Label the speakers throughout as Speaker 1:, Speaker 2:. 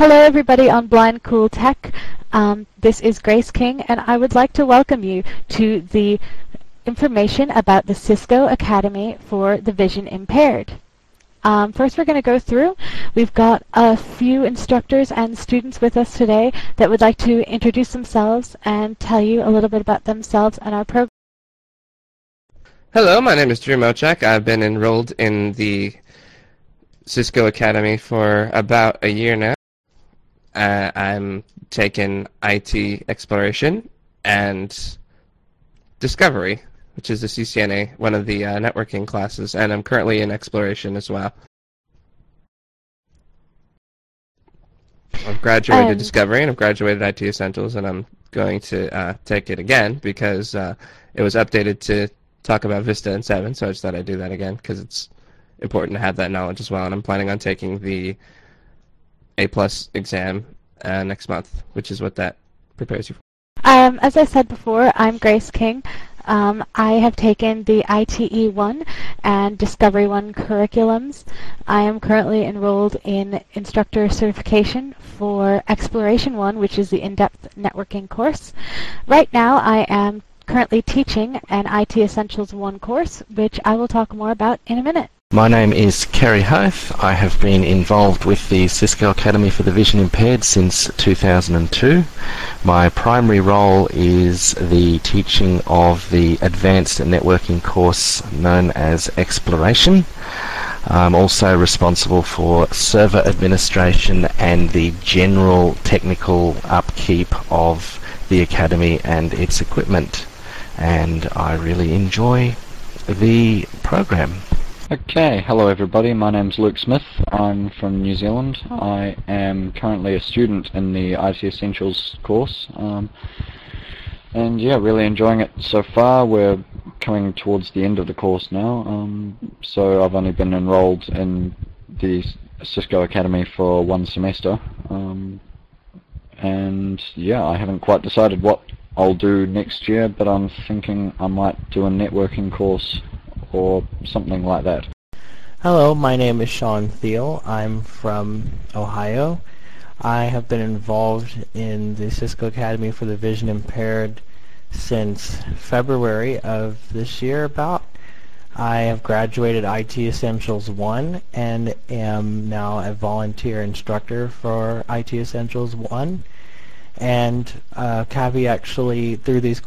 Speaker 1: Hello everybody on Blind Cool Tech. This is Grace King, and I would like to welcome you to the information about the Cisco Academy for the Vision Impaired. First we're going to go through. We've got a few instructors and students with us today that would like to introduce themselves and tell you a little bit about themselves and our program.
Speaker 2: Hello, my name is Drew Mochak. I've been enrolled in the Cisco Academy for about a year now. I'm taking IT Exploration and Discovery, which is the CCNA, one of the networking classes, and I'm currently in Exploration as well. I've graduated Discovery and I've graduated IT Essentials, and I'm going to take it again because it was updated to talk about Vista and 7, so I just thought I'd do that again because it's important to have that knowledge as well, and I'm planning on taking the A+ exam next month, which is what that prepares you for.
Speaker 1: As I said before, I'm Grace King. I have taken the ITE 1 and Discovery 1 curriculums. I am currently enrolled in instructor certification for Exploration 1, which is the in-depth networking course. Right now I am currently teaching an IT Essentials 1 course, which I will talk more about in a minute.
Speaker 3: My name is Kerry Hoth. I have been involved with the Cisco Academy for the Vision Impaired since 2002. My primary role is the teaching of the advanced networking course known as Exploration. I'm also responsible for server administration and the general technical upkeep of the Academy and its equipment, and I really enjoy the program.
Speaker 4: Okay, hello everybody, my name's Luke Smith. I'm from New Zealand. I am currently a student in the IT Essentials course, and yeah, really enjoying it so far. We're coming towards the end of the course now, so I've only been enrolled in the Cisco Academy for one semester, and yeah, I haven't quite decided what I'll do next year, but I'm thinking I might do a networking course or something like that.
Speaker 5: Hello, my name is Sean Thiel. I'm from Ohio. I have been involved in the Cisco Academy for the Vision Impaired since February of this year about. I have graduated IT Essentials 1 and am now a volunteer instructor for IT Essentials 1. And Kavi actually through this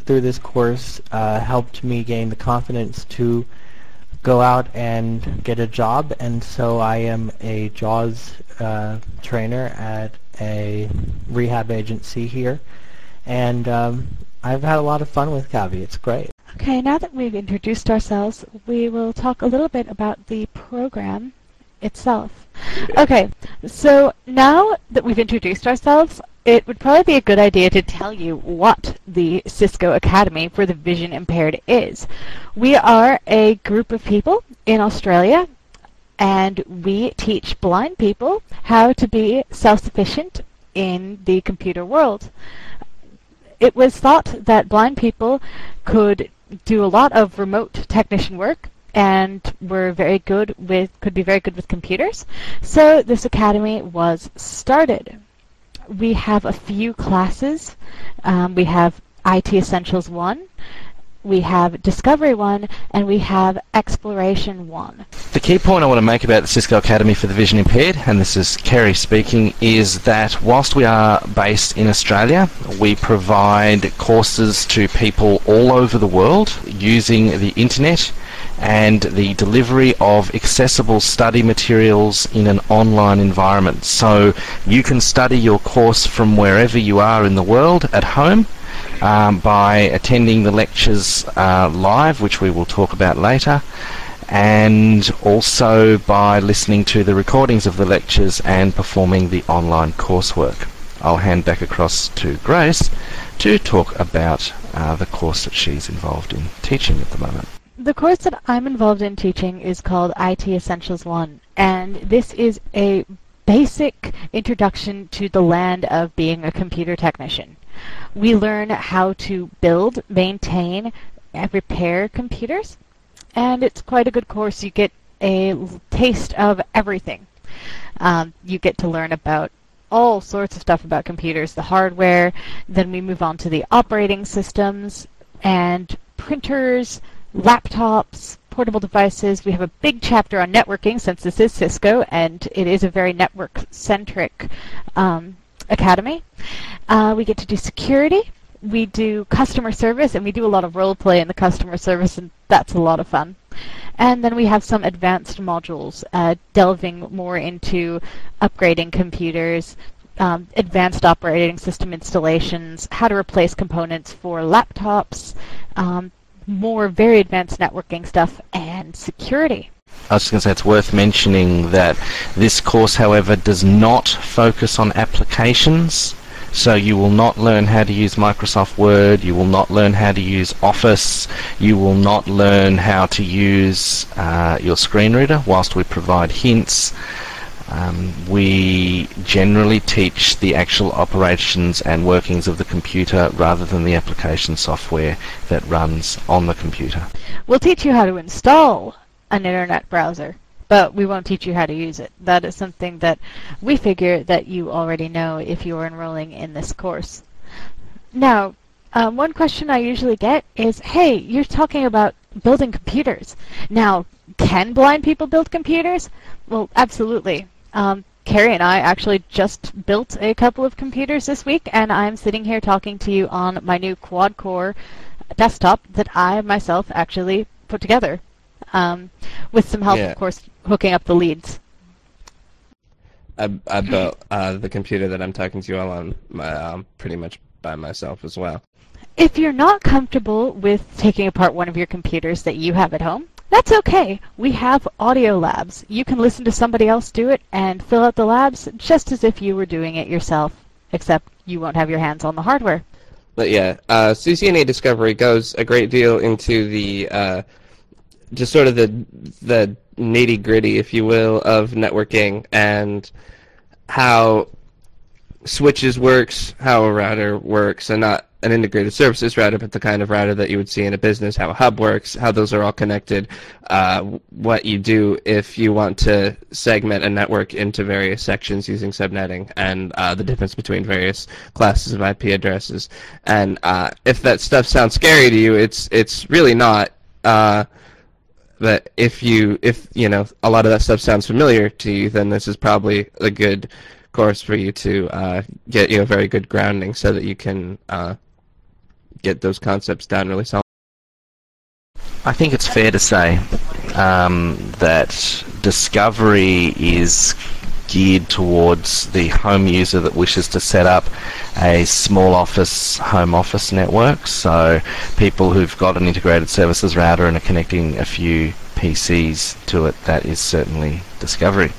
Speaker 5: course helped me gain the confidence to go out and get a job, and so I am a JAWS trainer at a rehab agency here, and I've had a lot of fun with Kavi. It's great.
Speaker 1: Okay, now that we've introduced ourselves, we will talk a little bit about the program itself. Okay, so now that we've introduced ourselves, it would probably be a good idea to tell you what the Cisco Academy for the Vision Impaired is. We are a group of people in Australia, and we teach blind people how to be self-sufficient in the computer world. It was thought that blind people could do a lot of remote technician work and could be very good with computers, so this academy was started. We have a few classes. We have IT Essentials 1, we have Discovery 1, and we have Exploration 1.
Speaker 3: The key point I want to make about the Cisco Academy for the Vision Impaired, and this is Kerry speaking, is that whilst we are based in Australia, we provide courses to people all over the world using the internet and the delivery of accessible study materials in an online environment. So you can study your course from wherever you are in the world at home by attending the lectures live, which we will talk about later, and also by listening to the recordings of the lectures and performing the online coursework. I'll hand back across to Grace to talk about the course that she's involved in teaching at the moment.
Speaker 1: The course that I'm involved in teaching is called IT Essentials 1, and this is a basic introduction to the land of being a computer technician. We learn how to build, maintain, and repair computers, and it's quite a good course. You get a taste of everything. You get to learn about all sorts of stuff about computers, the hardware, then we move on to the operating systems and printers, laptops, portable devices. We have a big chapter on networking since this is Cisco and it is a very network-centric academy. We get to do security. We do customer service, and we do a lot of role play in the customer service, and that's a lot of fun. And then we have some advanced modules delving more into upgrading computers, advanced operating system installations, how to replace components for laptops, more very advanced networking stuff, and security.
Speaker 3: I was just going to say it's worth mentioning that this course, however, does not focus on applications. So you will not learn how to use Microsoft Word, you will not learn how to use Office, you will not learn how to use your screen reader, whilst we provide hints. We generally teach the actual operations and workings of the computer rather than the application software that runs on the computer.
Speaker 1: We'll teach you how to install an internet browser, but we won't teach you how to use it. That is something that we figure that you already know if you are enrolling in this course. Now, one question I usually get is, hey, you're talking about building computers. Now, can blind people build computers? Well, absolutely. Carrie and I actually just built a couple of computers this week, and I'm sitting here talking to you on my new quad-core desktop that I myself actually put together. With some help, of course, hooking up the leads.
Speaker 2: I built the computer that I'm talking to you all on pretty much by myself as well.
Speaker 1: If you're not comfortable with taking apart one of your computers that you have at home, that's okay. We have audio labs. You can listen to somebody else do it and fill out the labs just as if you were doing it yourself, except you won't have your hands on the hardware.
Speaker 2: But yeah, CCNA Discovery goes a great deal into the just sort of the nitty-gritty, if you will, of networking and how switches works, how a router works, and not an integrated services router, but the kind of router that you would see in a business, how a hub works, how those are all connected, what you do if you want to segment a network into various sections using subnetting, and the difference between various classes of IP addresses. And if that stuff sounds scary to you, it's really not. But if you know a lot of that stuff sounds familiar to you, then this is probably a good course for you to get a very good grounding, so that you can get those concepts down really solid.
Speaker 3: I think it's fair to say that Discovery is geared towards the home user that wishes to set up a small office, home office network. So people who've got an integrated services router and are connecting a few PCs to it, that is certainly Discovery.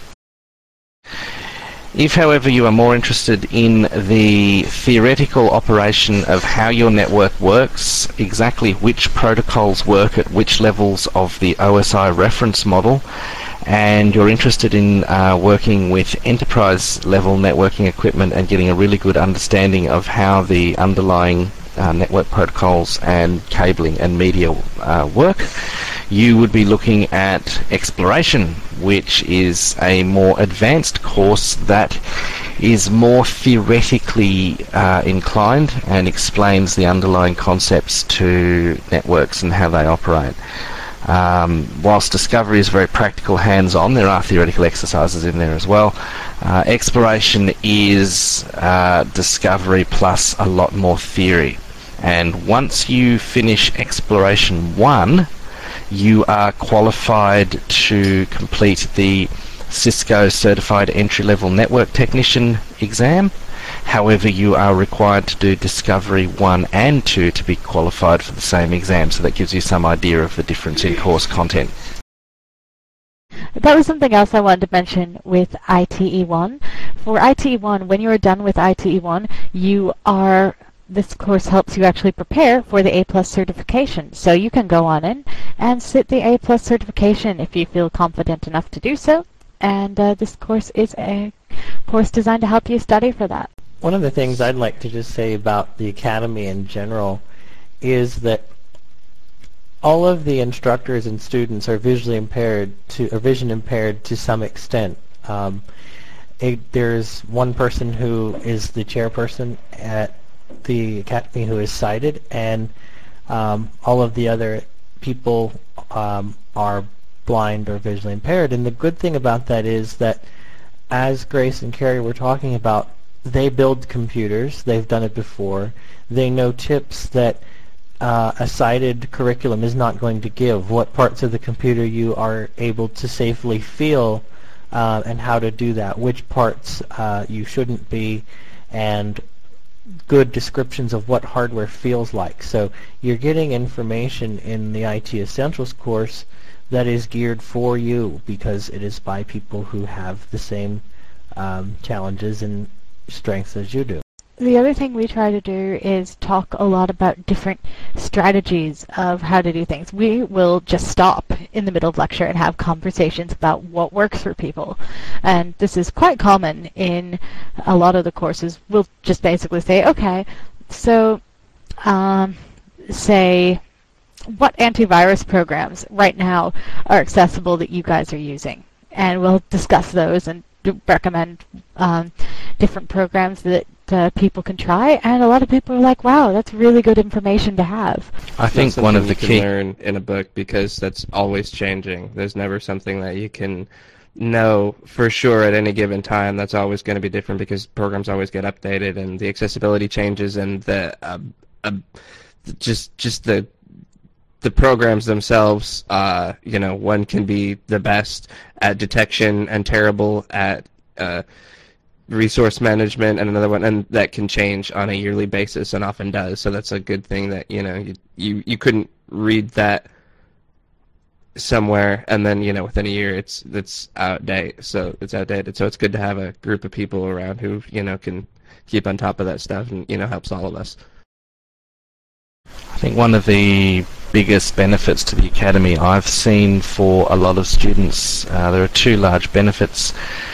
Speaker 3: If, however, you are more interested in the theoretical operation of how your network works, exactly which protocols work at which levels of the OSI reference model, and you're interested in working with enterprise-level networking equipment and getting a really good understanding of how the underlying network protocols and cabling and media work, you would be looking at Exploration, which is a more advanced course that is more theoretically inclined and explains the underlying concepts to networks and how they operate. Whilst Discovery is very practical, hands-on, there are theoretical exercises in there as well. Exploration is Discovery plus a lot more theory. And once you finish Exploration 1, you are qualified to complete the Cisco Certified Entry-Level Network Technician exam. However, you are required to do Discovery 1 and 2 to be qualified for the same exam, so that gives you some idea of the difference in course content.
Speaker 1: That was something else I wanted to mention with ITE1. For ITE1, when you are done with ITE1, this course helps you actually prepare for the A+ certification. So you can go on in and sit the A+ certification if you feel confident enough to do so. And this course is a course designed to help you study for that.
Speaker 5: One of the things I'd like to just say about the Academy in general is that all of the instructors and students are vision impaired to some extent. there's one person who is the chairperson at the academy who is sighted, and all of the other people are blind or visually impaired. And the good thing about that is that, as Grace and Carrie were talking about, they build computers. They've done it before. They know tips that a sighted curriculum is not going to give. What parts of the computer you are able to safely feel, and how to do that. Which parts you shouldn't be, and good descriptions of what hardware feels like. So you're getting information in the IT Essentials course that is geared for you, because it is by people who have the same challenges and strengths as you do.
Speaker 1: The other thing we try to do is talk a lot about different strategies of how to do things. We will just stop in the middle of lecture and have conversations about what works for people. And this is quite common in a lot of the courses. We'll just basically say, okay, so say what antivirus programs right now are accessible that you guys are using. And we'll discuss those and recommend different programs that people can try, and a lot of people are like, wow, that's really good information to have.
Speaker 3: I think one of the
Speaker 2: key you can learn in a book, because that's always changing. There's never something that you can know for sure at any given time. That's always going to be different, because programs always get updated and the accessibility changes, and the just the programs themselves. One can be the best at detection and terrible at resource management, and another one, and that can change on a yearly basis, and often does. So that's a good thing that you couldn't read that somewhere and then within a year it's outdated. So it's outdated. So it's good to have a group of people around who can keep on top of that stuff, and helps all of us.
Speaker 3: I think one of the biggest benefits to the Academy I've seen for a lot of students, there are two large benefits.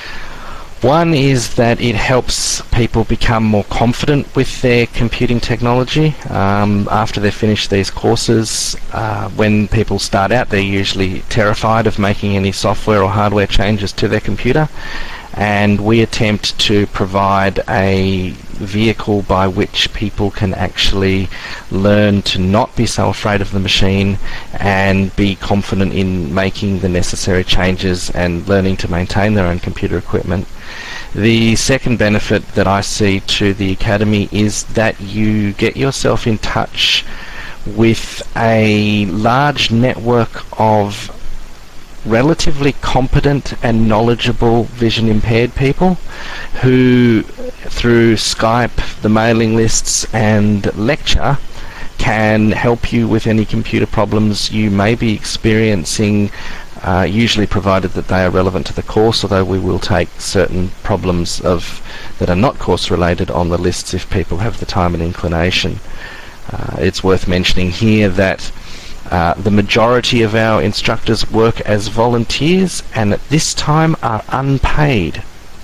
Speaker 3: One is that it helps people become more confident with their computing technology. After they finish these courses, when people start out, they're usually terrified of making any software or hardware changes to their computer. And we attempt to provide a vehicle by which people can actually learn to not be so afraid of the machine and be confident in making the necessary changes and learning to maintain their own computer equipment. The second benefit that I see to the Academy is that you get yourself in touch with a large network of relatively competent and knowledgeable vision impaired people who, through Skype, the mailing lists and lecture, can help you with any computer problems you may be experiencing, usually provided that they are relevant to the course, although we will take certain problems that are not course related on the lists if people have the time and inclination. It's worth mentioning here that the majority of our instructors work as volunteers, and at this time are unpaid.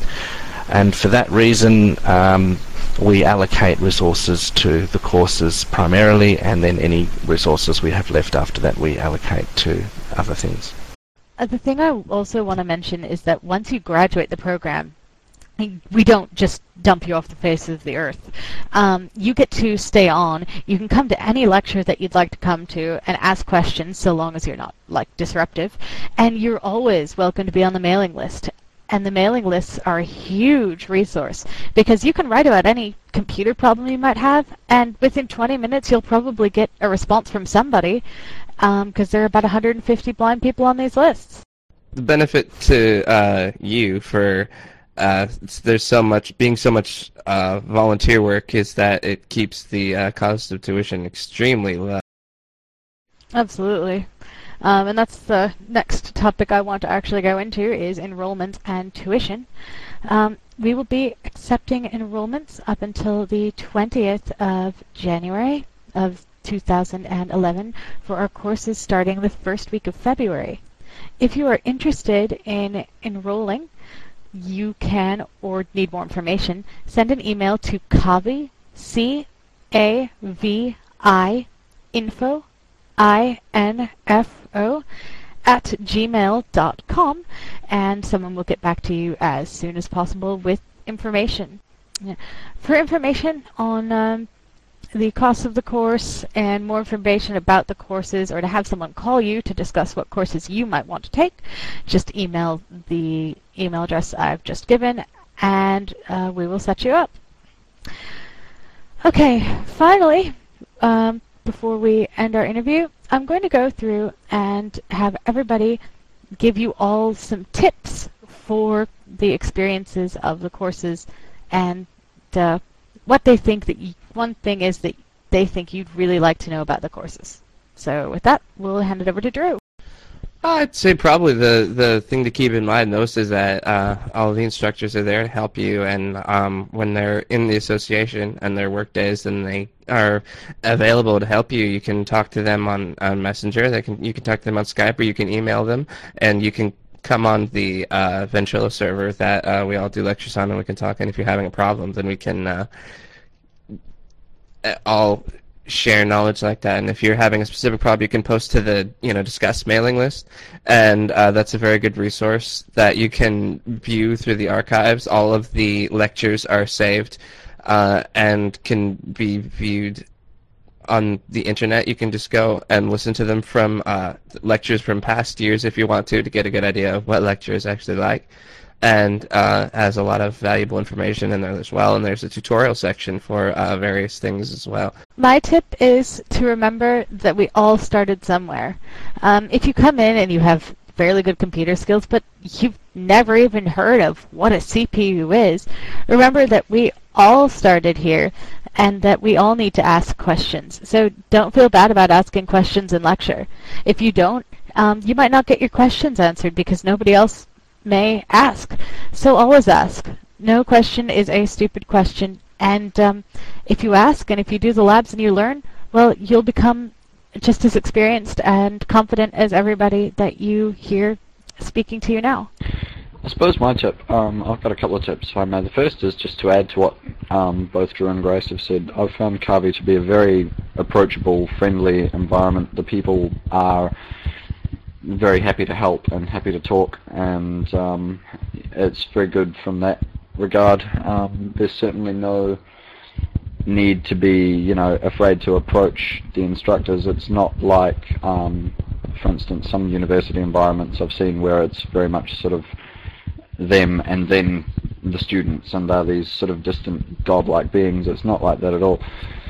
Speaker 3: And for that reason, we allocate resources to the courses primarily, and then any resources we have left after that we allocate to other things.
Speaker 1: The thing I also want to mention is that once you graduate the program, we don't just dump you off the face of the earth. You get to stay on. You can come to any lecture that you'd like to come to and ask questions, so long as you're not disruptive. And you're always welcome to be on the mailing list. And the mailing lists are a huge resource, because you can write about any computer problem you might have, and within 20 minutes you'll probably get a response from somebody, because there are about 150 blind people on these lists.
Speaker 2: The benefit to you for there's so much volunteer work is that it keeps the cost of tuition extremely low.
Speaker 1: Absolutely. And that's the next topic I want to actually go into, is enrollment and tuition. We will be accepting enrollments up until the 20th of January of 2011 for our courses starting the first week of February. If you are interested in enrolling, you can, or need more information, send an email to CAVI, C-A-V-I, info, I-N-F-O, gmail.com, and someone will get back to you as soon as possible with information. Yeah. For information on the cost of the course and more information about the courses, or to have someone call you to discuss what courses you might want to take, just email the email address I've just given, and we will set you up. Okay, finally, before we end our interview, I'm going to go through and have everybody give you all some tips for the experiences of the courses, and what they think that one thing is that they think you'd really like to know about the courses. So with that, we'll hand it over to Drew.
Speaker 2: I'd say probably the thing to keep in mind most is that all the instructors are there to help you, and when they're in the association and their work days, then they are available to help you. You can talk to them on Messenger. You can talk to them on Skype, or you can email them, and you can come on the Ventrilo server that we all do lectures on, and we can talk. And if you're having a problem, then we can all share knowledge like that. And if you're having a specific problem, you can post to the Discuss mailing list, and that's a very good resource that you can view through the archives. All of the lectures are saved and can be viewed on the internet. You can just go and listen to them from lectures from past years if you want to get a good idea of what lecture is actually like, and has a lot of valuable information in there as well. And there's a tutorial section for various things as well.
Speaker 1: My tip is to remember that we all started somewhere. If you come in and you have fairly good computer skills, but you've never even heard of what a CPU is, remember that we all started here, and that we all need to ask questions. So don't feel bad about asking questions in lecture. If you don't, you might not get your questions answered because nobody else may ask. So always ask. No question is a stupid question. And if you ask and if you do the labs and you learn, well, you'll become just as experienced and confident as everybody that you hear speaking to you now.
Speaker 4: I suppose my tip, I've got a couple of tips if I may. The first is just to add to what both Drew and Grace have said. I've found CAVI to be a very approachable, friendly environment. The people are very happy to help and happy to talk, and it's very good from that regard. There's certainly no need to be, afraid to approach the instructors. It's not like, for instance, some university environments I've seen where it's very much sort of them and then the students, and they're these sort of distant godlike beings. It's not like that at all.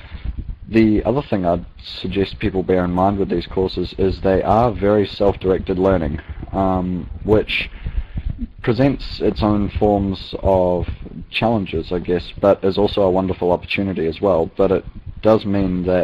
Speaker 4: The other thing I'd suggest people bear in mind with these courses is they are very self-directed learning, which presents its own forms of challenges, I guess, but is also a wonderful opportunity as well. But it does mean that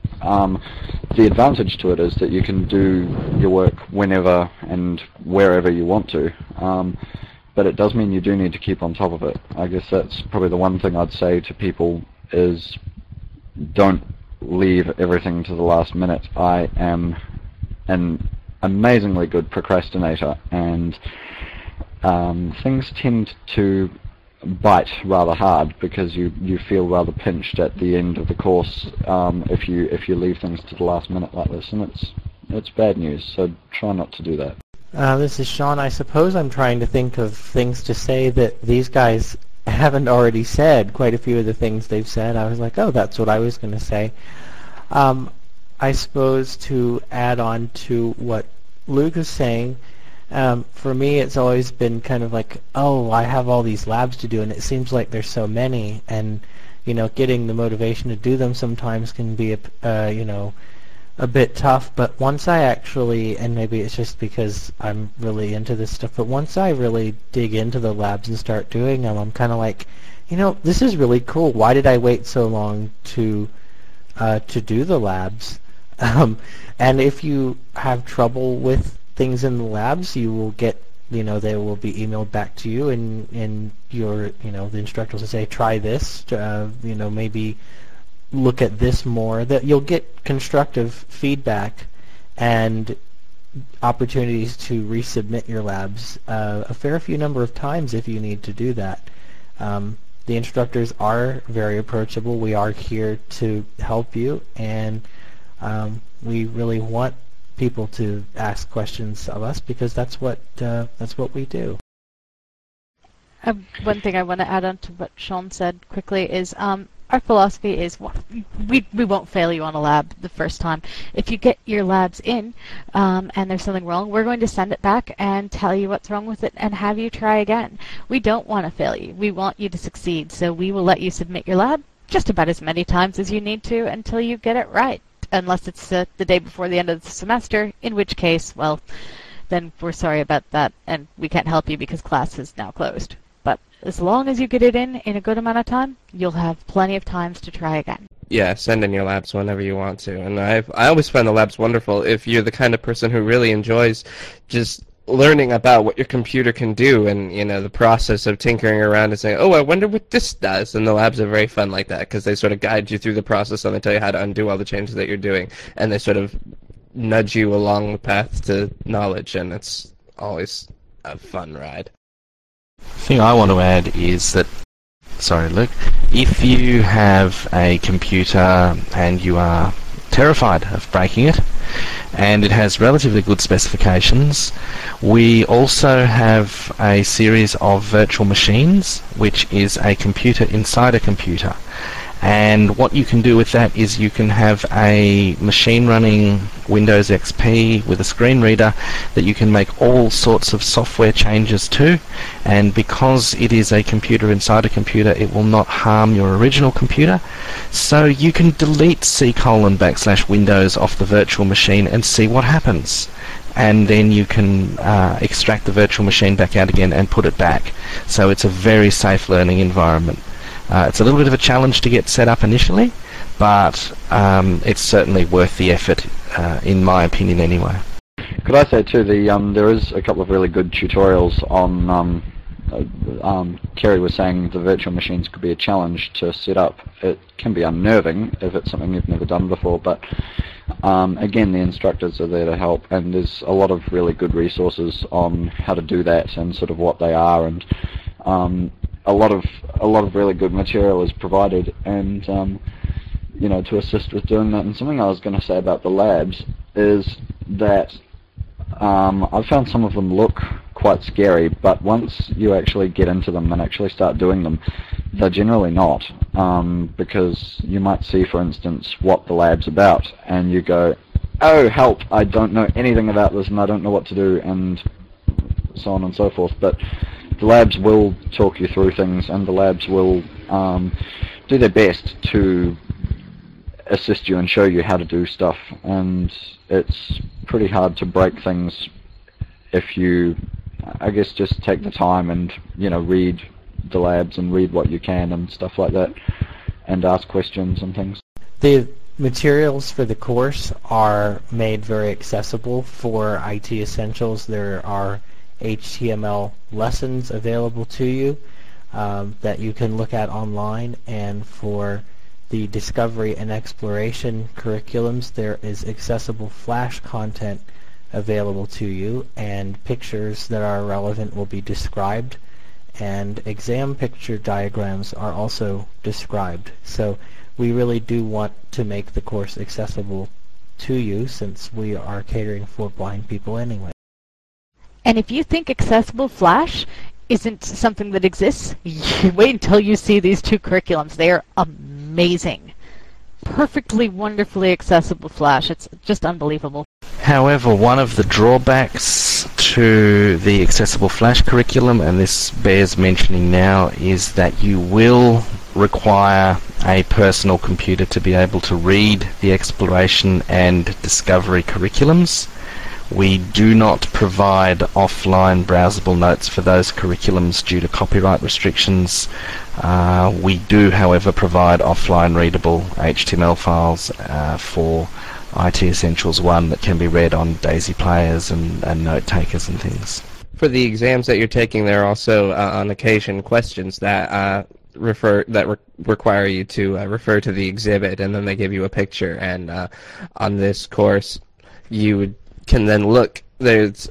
Speaker 4: the advantage to it is that you can do your work whenever and wherever you want to. But it does mean you do need to keep on top of it. I guess that's probably the one thing I'd say to people is don't leave everything to the last minute. I am an amazingly good procrastinator, and things tend to bite rather hard because you feel rather pinched at the end of the course if you leave things to the last minute like this, and it's bad news. So try not to do that.
Speaker 5: This is Sean. I suppose I'm trying to think of things to say that these guys haven't already said. Quite a few of the things they've said, I was like, oh, that's what I was going to say. I suppose to add on to what Luke is saying, for me it's always been kind of like, oh, I have all these labs to do, and it seems like there's so many, and getting the motivation to do them sometimes can be a bit tough. But once I actually, and maybe it's just because I'm really into this stuff, but once I really dig into the labs and start doing them, I'm kind of like, this is really cool. Why did I wait so long to do the labs? And if you have trouble with things in the labs, you will get, they will be emailed back to you, and your, the instructor will say, try this, maybe look at this more. That you'll get constructive feedback and opportunities to resubmit your labs a fair few number of times if you need to do that. The instructors are very approachable. We are here to help you, and we really want people to ask questions of us because that's what we do.
Speaker 1: One thing I want to add on to what Sean said quickly is our philosophy is we won't fail you on a lab the first time. If you get your labs in and there's something wrong, we're going to send it back and tell you what's wrong with it and have you try again. We don't want to fail you. We want you to succeed, so we will let you submit your lab just about as many times as you need to until you get it right, unless it's the day before the end of the semester, in which case, well, then we're sorry about that and we can't help you because class is now closed. But as long as you get it in a good amount of time, you'll have plenty of times to try again.
Speaker 2: Yeah, send in your labs whenever you want to. And I always find the labs wonderful if you're the kind of person who really enjoys just learning about what your computer can do and, the process of tinkering around and saying, oh, I wonder what this does. And the labs are very fun like that because they sort of guide you through the process and they tell you how to undo all the changes that you're doing. And they sort of nudge you along the path to knowledge, and it's always a fun ride.
Speaker 3: The thing I want to add is that, sorry Luke, if you have a computer and you are terrified of breaking it, and it has relatively good specifications, we also have a series of virtual machines, which is a computer inside a computer. And what you can do with that is you can have a machine running Windows XP with a screen reader that you can make all sorts of software changes to, and because it is a computer inside a computer, it will not harm your original computer. So you can delete C:\Windows off the virtual machine and see what happens. And then you can extract the virtual machine back out again and put it back. So it's a very safe learning environment. It's a little bit of a challenge to get set up initially, but it's certainly worth the effort, in my opinion anyway.
Speaker 4: Could I say too, there is a couple of really good tutorials on, Kerry was saying the virtual machines could be a challenge to set up. It can be unnerving if it's something you've never done before, but again, the instructors are there to help, and there's a lot of really good resources on how to do that and sort of what they are, and a lot of really good material is provided, and to assist with doing that. And something I was going to say about the labs is that I've found some of them look quite scary, but once you actually get into them and actually start doing them, they're generally not, because you might see, for instance, what the lab's about, and you go, oh, help, I don't know anything about this and I don't know what to do, and so on and so forth. But the labs will talk you through things, and the labs will do their best to assist you and show you how to do stuff, and it's pretty hard to break things if you, I guess, just take the time and, read the labs and read what you can and stuff like that, and ask questions and things.
Speaker 5: The materials for the course are made very accessible for IT Essentials. There are HTML lessons available to you that you can look at online, and for the Discovery and Exploration curriculums there is accessible Flash content available to you, and pictures that are relevant will be described, and exam picture diagrams are also described. So we really do want to make the course accessible to you, since we are catering for blind people anyway.
Speaker 1: And if you think accessible Flash isn't something that exists, wait until you see these two curriculums. They are amazing. Perfectly, wonderfully accessible Flash. It's just unbelievable.
Speaker 3: However, one of the drawbacks to the accessible Flash curriculum, and this bears mentioning now, is that you will require a personal computer to be able to read the exploration and discovery curriculums. We do not provide offline browsable notes for those curriculums due to copyright restrictions. We do, however, provide offline readable HTML files for IT Essentials 1 that can be read on DAISY players and note takers and things.
Speaker 2: For the exams that you're taking, there are also, on occasion, questions that require you to refer to the exhibit, and then they give you a picture. And on this course, you can then look. There's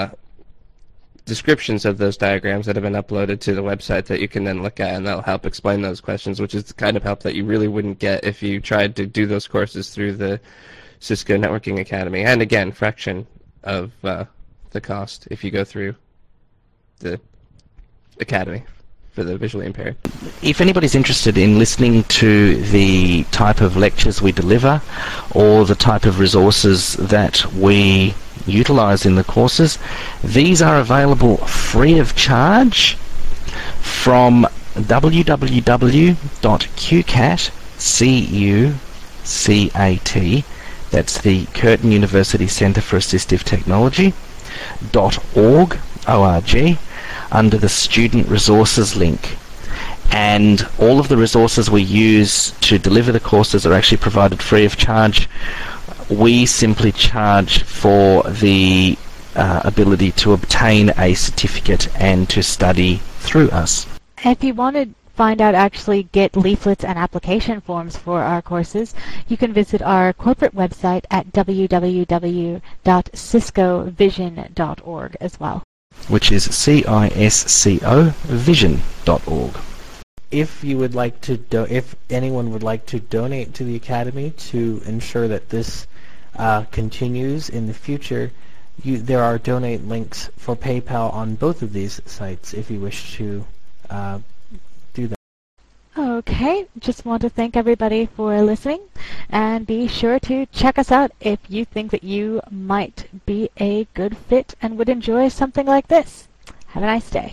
Speaker 2: descriptions of those diagrams that have been uploaded to the website that you can then look at, and that'll help explain those questions, which is the kind of help that you really wouldn't get if you tried to do those courses through the Cisco Networking Academy, and again, fraction of the cost if you go through the academy for the visually impaired.
Speaker 3: If anybody's interested in listening to the type of lectures we deliver or the type of resources that we utilize in the courses, these are available free of charge from www.QCAT, that's the Curtin University Centre for Assistive Technology, .org, O-R-G, under the Student Resources link. And all of the resources we use to deliver the courses are actually provided free of charge. We simply charge for the ability to obtain a certificate and to study through us.
Speaker 1: If you want to find out, actually get leaflets and application forms for our courses, you can visit our corporate website at www.ciscovision.org as well.
Speaker 3: Which is CISCO vision.org.
Speaker 5: If you would like to, if anyone would like to donate to the Academy to ensure that this continues in the future, there are donate links for PayPal on both of these sites if you wish to do that.
Speaker 1: Okay, just want to thank everybody for listening, and be sure to check us out if you think that you might be a good fit and would enjoy something like this. Have a nice day.